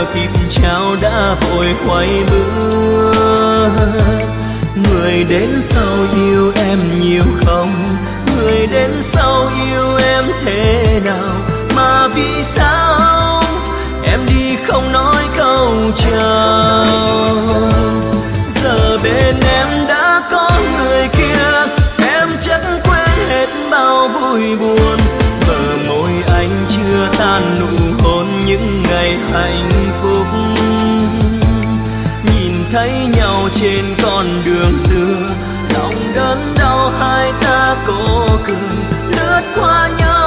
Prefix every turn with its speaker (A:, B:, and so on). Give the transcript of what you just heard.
A: chưa kịp chào đã vội quay bước. Người đến sau yêu em nhiều không, người đến sau yêu em thế nào, mà vì sao em đi không nói câu chào. Giờ bên em đã có người kia, em chắc quên hết bao vui buồn. Bờ môi anh chưa tan nụ hôn những ngày hạnh phúc. Nhìn thấy nhau trên con đường xưa, lòng đớn đau hai ta cố cười lướt qua nhau.